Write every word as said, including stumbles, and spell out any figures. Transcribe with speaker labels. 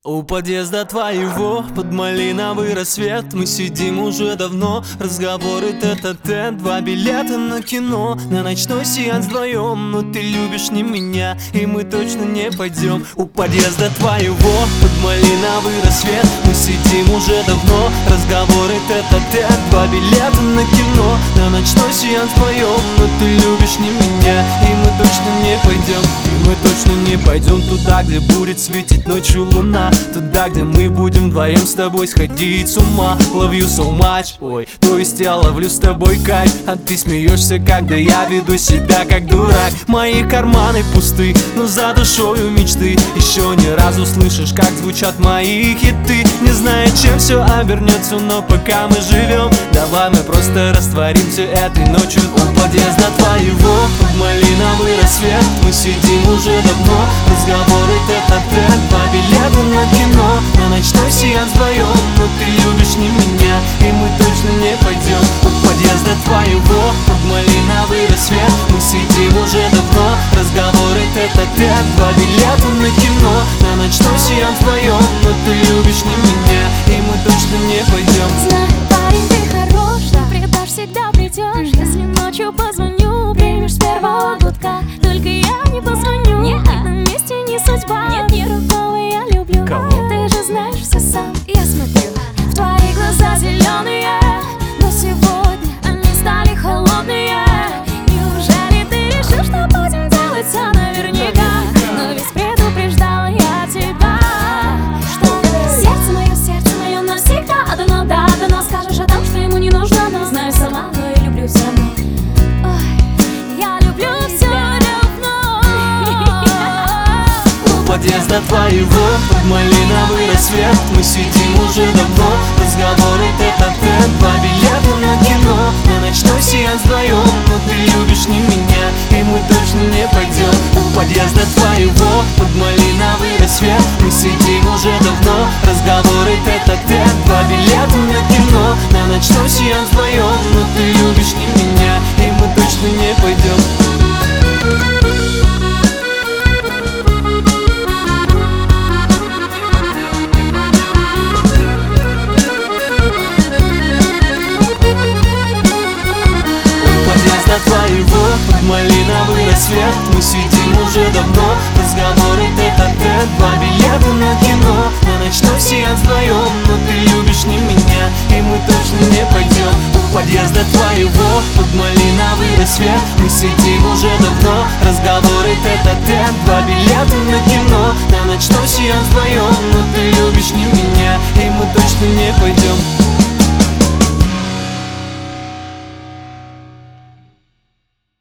Speaker 1: У подъезда твоего под малиновый рассвет мы сидим уже давно. Разговоры тет-а-тет, два билета на кино, на ночной сеанс вдвоем. Но ты любишь не меня, и мы точно не пойдем. У подъезда твоего под малиновый рассвет мы сидим уже давно. Разговоры тет-а-тет, два билета на кино, на ночной сеанс вдвоем. Но ты любишь не меня, и мы точно не пойдем. И мы точно не пойдем туда, где будет светить ночью луна. Туда, где мы будем вдвоем с тобой сходить с ума. Love you so much, ой, то есть я ловлю с тобой кайф, а ты смеешься, когда я веду себя как дурак. Мои карманы пусты, но за душою мечты. Еще не разу слышишь, как звучат мои хиты. Не знаю, чем все обернется, но пока мы живем, давай мы просто растворимся этой ночью у подъезда твоего под малиновый рассвет. Мы сидим уже давно, разговоры тет-а-тет, два билета на кино, на ночной сеанс вдвоем. Но ты любишь не меня, и мы точно не пойдем. У подъезда твоего под малиновый рассвет мы сидим уже давно, разговоры тет-а-тет, два билета на кино, на ночной сеанс вдвоем. Но ты любишь не меня, и мы точно не пойдем.
Speaker 2: Знаю, парень, ты хорош, да предашь, всегда придешь. Если ночью позвоню, примешь с первого гудка. Только я не позвоню, нет, на месте не судьба. Нет, ни другого я люблю.
Speaker 1: Кого?
Speaker 2: Ты же знаешь все сам, я смотрю в твои глаза зеленые, но сегодня они стали холодные. Неужели ты решил, что будем делать все наверняка? Но ведь предупреждала я тебя, что сердце мое, сердце мое навсегда дано, да, дано. Скажешь о том, что ему не нужно, но знаю сама, но я люблю все равно. Ой, я люблю все равно.
Speaker 1: У подъезда твоего под малиновый рассвет мы сидим уже давно, разговоры тет-а-тет, два билета на кино, на ночной сеанс вдвоем. Но ты любишь не меня, и мы точно не пойдем. У подъезда твоего под малиновый рассвет мы сидим уже давно, разговоры тет-а-тет, два билета на кино, на ночной сеанс вдвоем. Но ты любишь не меня, и мы точно не пойдем. Твоего под малиновый рассвет мы сидим уже давно, разговоры тет-а-тет, два билета на кино, на ночной сеанс вдвоем. Но ты любишь не меня, и мы точно не пойдем. У подъезда твоего под малиновый рассвет мы сидим уже давно, разговоры тет-а-тет, два билета на кино, на ночной сеанс вдвоем.